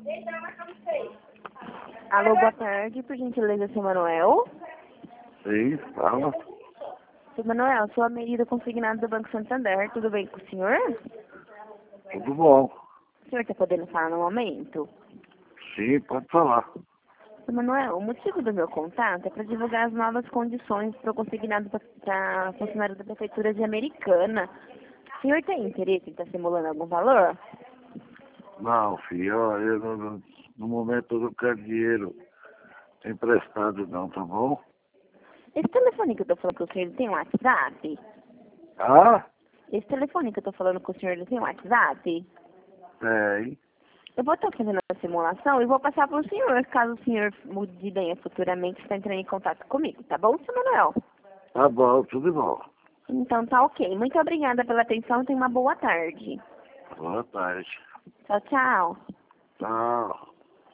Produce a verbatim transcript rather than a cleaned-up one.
Alô, boa tarde, por gentileza, seu Manuel. Sim, fala. Seu Manuel, sou a Merida consignada do Banco Santander, tudo bem com o senhor? Tudo bom. O senhor está podendo falar no momento? Sim, pode falar. Seu Manuel, o motivo do meu contato é para divulgar as novas condições para o consignado para funcionário da Prefeitura de Americana. O senhor tem interesse em estar simulando algum valor? Não, filho, ó, eu no, no- no momento eu não quero dinheiro emprestado não, tá bom? Esse telefone que eu estou falando com o senhor, ele tem um WhatsApp? Ah? Esse telefone que eu estou falando com o senhor, ele tem um WhatsApp? Tem. Eu vou estar fazendo a simulação e vou passar para o senhor, caso o senhor mude de ideia futuramente, está entrando em contato comigo, tá bom, seu Manuel? Tá bom, tudo bom. Então tá ok. Muito obrigada pela atenção e tenha uma boa tarde. Boa tarde. Tchau, tchau. Tchau.